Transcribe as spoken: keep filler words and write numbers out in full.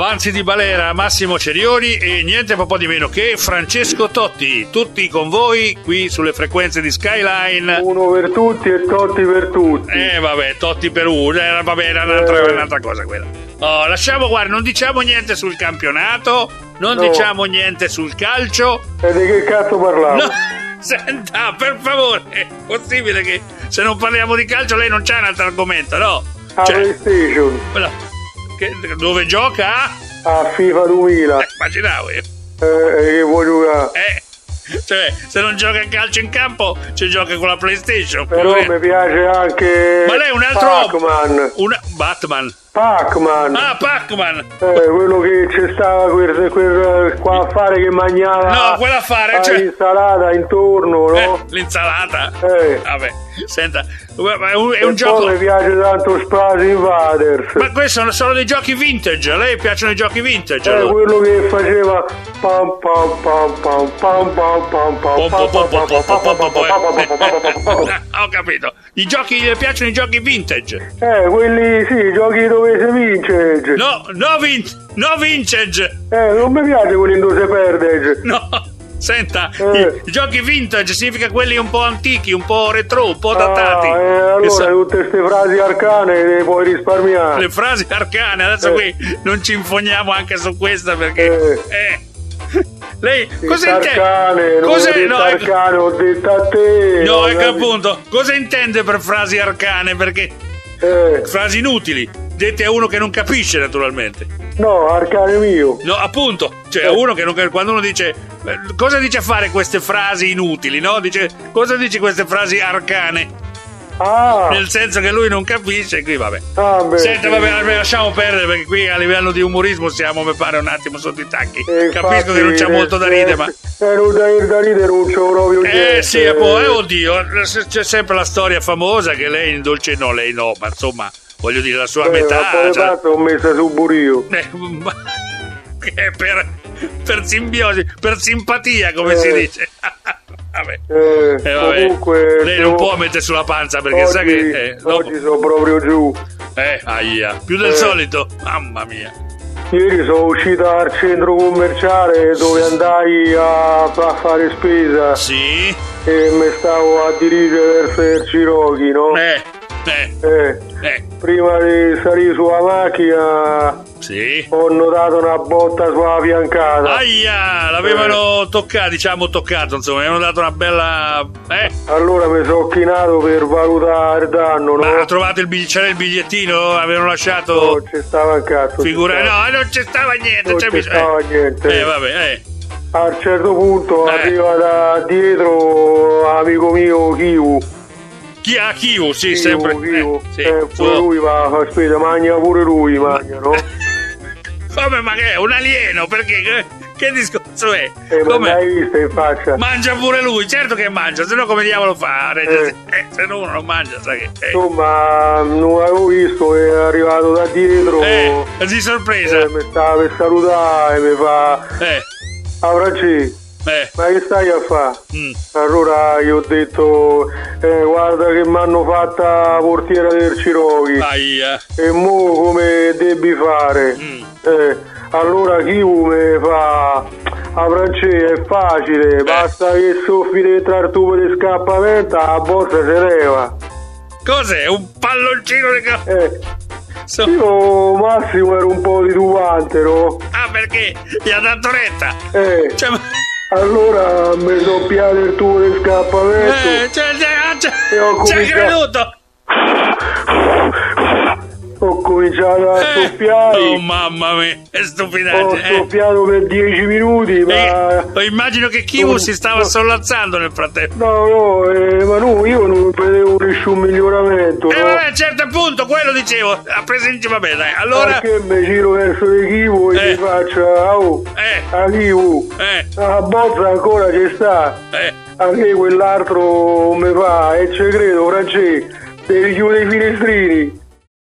Banzi di Balera, Massimo Cerioni e niente po' di meno che Francesco Totti, tutti con voi qui sulle frequenze di Skyline. Uno per tutti e Totti per tutti. Eh vabbè, Totti per uno, eh, vabbè, era un'altra, Eh. un'altra cosa quella. Oh, lasciamo, guarda, non diciamo niente sul campionato, non No. diciamo niente sul calcio. E di che cazzo parlavo? No, senta, per favore, è possibile che se non parliamo di calcio lei non c'ha un altro argomento, no? A Cioè, PlayStation, no, che- dove gioca? a FIFA duemila. Eh, immaginavo io. Eh, e che vuoi giocare? Eh, cioè, se non gioca a calcio in campo, ci gioca con la PlayStation. Però Poverino. mi piace anche Ma lei è un altro Pac-Man. Una Batman. Pac-Man. Ah, Pac-Man. Eh, quello che c'è stava quel, quel qua affare che mangiava. No, quell'affare, cioè- l'insalata intorno, Eh, no? l'insalata. Eh. Vabbè, senta, è un, è E un gioco. poi mi piace tanto Space Invaders. Ma questi sono solo dei giochi vintage. A lei piacciono i giochi vintage? Eh, allora? quello che faceva pam pam pam pam pam pam pam pam Po, po, po, po, po, po, po, po, pam. Ah, ho capito. I giochi, le piacciono i giochi vintage? Eh, quelli sì, giochi dove si vince. No, no, vin- no vintage. Eh, non mi piace quelli dove si perde. No, senta, Eh. i, i giochi vintage significa quelli un po' antichi, un po' retro, un po' Ah, datati. eh, Che allora sa- tutte queste frasi arcane le puoi risparmiare. le frasi arcane, adesso Eh. qui non ci infogniamo anche su questa perché. Eh. Eh. Lei Sì, cosa intende? arcane, non Cos'è? ho detto No, ecco- arcane, ho detto a te. No, ho ecco capito. appunto. Cosa intende per frasi arcane? Perché Eh, frasi inutili, dette a uno che non capisce naturalmente. no, arcane mio. No, appunto, cioè a uno che non quando uno dice eh, cosa dice a fare queste frasi inutili, no? Dice cosa dici queste frasi arcane? Ah, Nel senso che lui non capisce, qui vabbè. ah beh, Senta, sì. vabbè, vabbè, lasciamo perdere perché qui a livello di umorismo siamo, mi pare, un attimo sotto i tacchi. Eh, Capisco infatti, che non c'è molto da eh, ridere, ma. Eh, non da, da ridere non c'è proprio niente. Eh sì, e poi, eh, oddio, c'è sempre la storia famosa che lei in dolce no, lei no, ma insomma, voglio dire, la sua Eh, metà. ma poi cioè- tanto ho messo su burio. Eh, ma- che è per, per simbiosi, per simpatia, come Eh. si dice. Vabbè. Eh, Eh, vabbè. comunque Lei non sono- può mettere sulla panza perché oggi, sa che. Eh, dopo- oggi sono proprio giù. eh, aia, più del Eh. solito, mamma mia. Ieri sono uscito al centro commerciale dove andai a, a fare spesa Sì, e mi stavo a dirigere verso il Cirochi, no? eh, eh, Eh, eh, prima di salire sulla macchina sì. ho notato una botta sulla fiancata. Aia, l'avevano toccato, diciamo toccato, insomma, avevano dato una bella. Eh? Allora mi sono chinato per valutare il danno, no? Ma ha trovato il bigliettino? C'era il bigliettino? Avevano lasciato. Non ci stava un cazzo. Figura, ci stava. no, non c'è stava niente, Non c'è ci bisogno. stava niente. Eh, vabbè, eh. A un certo punto Eh. arriva da dietro amico mio Kiwu. Chi ha Kiu, sì, Kiwu, sempre. Kiwu. Eh, sì, Eh, pure suo- lui va a fare spesa, mangia pure lui, mangia, no? Come, ma che è? Un alieno? Perché? Che, che discorso è? E me Come? l'hai vista in faccia. Mangia pure lui, certo che mangia, se no come diavolo fa? a reggersi? Eh, se no uno non mangia, sai che. Eh, Insomma, non l'avevo visto, è arrivato da dietro. eh di sorpresa. eh, mi stava per salutare e mi fa: Eh, ah, Francesco, eh. ma che stai a fare? Mm. Allora io ho detto: eh, guarda che mi hanno fatta portiera del Cirochi. Aia. E mo come devi fare? Mm. Eh, allora chi mi fa: a Francesco è facile, basta che soffi dentro il tubo di scappamento, la bossa si leva. Cos'è? Un palloncino di ca- Eh, so- io massimo ero un po' titubante, no? Ah, perché? Gli ha dato retta. Eh, Cioè, ma- allora mi sono piato il tubo di scappamento eh, cioè, cioè, ah, cioè, E ho ci ha cominciato- creduto. ho cominciato a Eh, soffiare. oh mamma mia, è Ho stupidaggine. Eh. soffiato per dieci minuti, ma... Eh, immagino che Kivu Oh, si stava no. sollazzando nel frattempo. No, no, eh, ma no, io non vedevo nessun miglioramento. E eh, no? vabbè, certo appunto, quello dicevo. Ha preso in giro, vabbè, dai. Allora. Perché mi giro verso l'equipo e Eh. mi faccio, oh, Eh, a Kivu, eh, la bozza ancora ci sta. eh. Anche quell'altro mi fa, e ci credo, Francesco, devi chiudere i finestrini.